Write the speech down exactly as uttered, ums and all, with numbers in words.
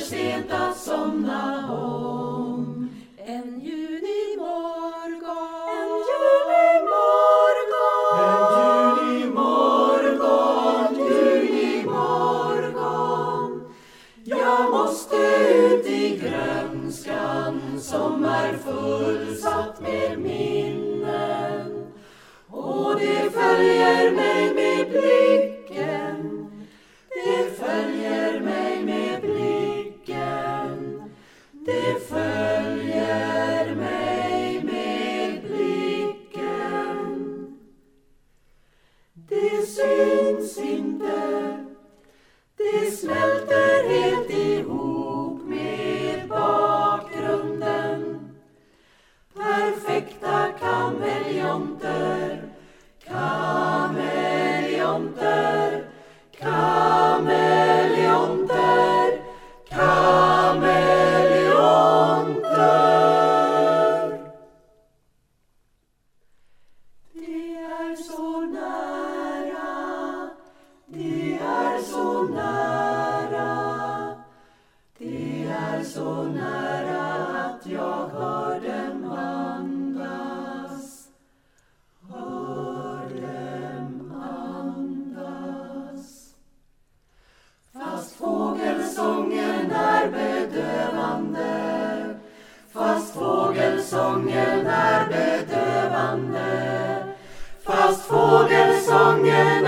sent att somna om. En junimorgon, en junimorgon, en junimorgon, junimorgon. Jag måste ut i grönskan som är fullsatt med minnen. Och det följer mig med blicken, det följer mig med blicken, det följer mig med blicken. Det syns inte, det smälter helt ihop med bakgrunden. Perfekta kameleonter, kameleonter, kameleonter, kameleonter. Det är så nära, det är så nära, det är så nära att jag hör dem andas, hör dem andas. Fast fågelsången är bedövande, fast fågelsången är bedövande, fast fågelsången